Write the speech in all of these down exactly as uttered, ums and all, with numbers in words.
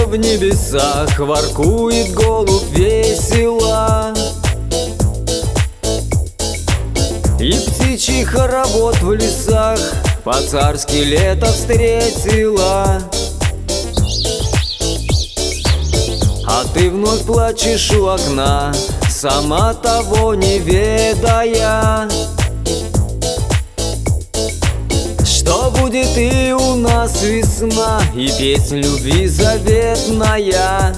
в небесах воркует голубь весело, и птичий хоровод в лесах по-царски лето встретила. А ты вновь плачешь у окна, сама того не ведая, что будет и у нас весна, и песнь любви заветная.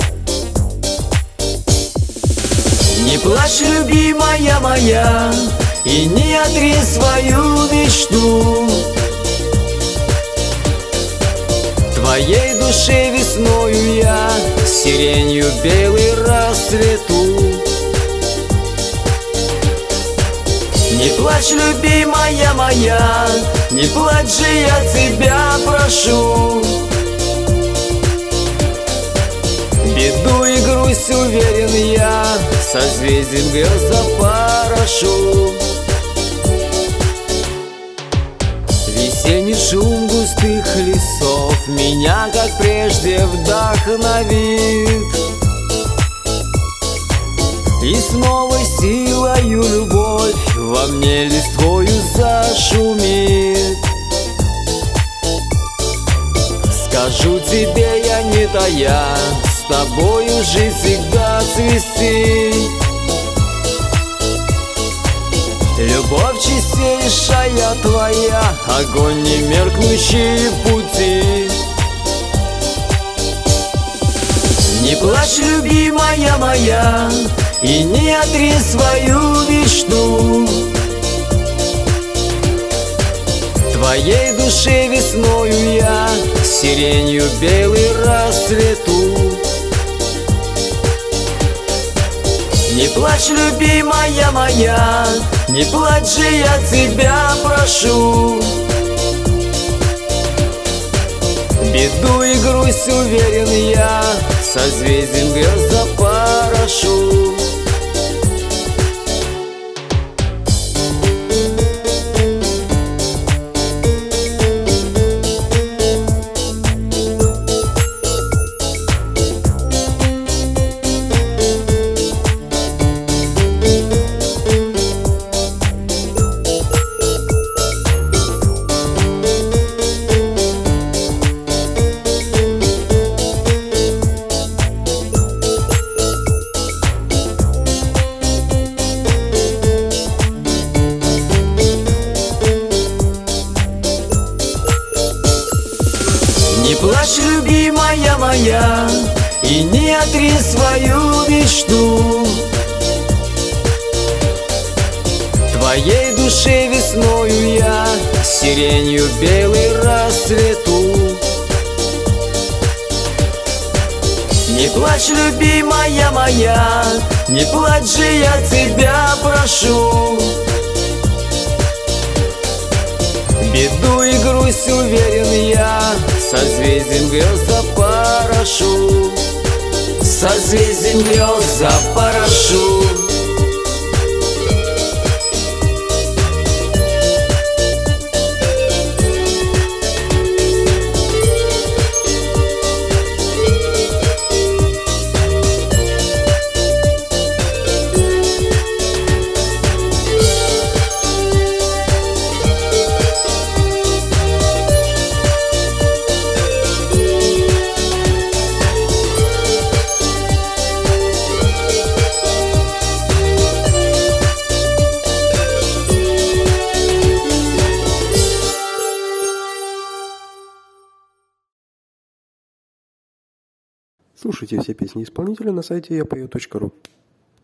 Не плачь, любимая моя, и не отри свою мечту. Твоей душе весною я сиренью белый расцвету. Не плачь, любимая моя, не плачь же, я тебя прошу. Беду и грусть, уверен я, созвездием звезд запорошу. Весенний шум густых лесов меня, как прежде, вдохновит, и с новой силою любовь во мне листвою зашумит. Скажу тебе я, не тая, с тобою жизнь всегда цвести. Любовь чистейшая твоя, огонь не меркнущий в пути. Не плачь, любимая моя, и не отри свою мечту. Твоей душе весною я сиренью белый расцвету. Не плачь, любимая моя, не плачь же, я тебя прошу. Беду и грусть, уверен я, созвездием звезд запорошу. Не плачь, любимая моя, и не отри свою мечту. Твоей душе весною я сиренью белый расцвету. Не плачь, любимая моя, не плачь же, я тебя прошу. Беду и грусть, уверен я, созвездием звезд запорошу. Созвездием звезд запорошу. Слушайте все песни исполнителя на сайте я пою точка ру.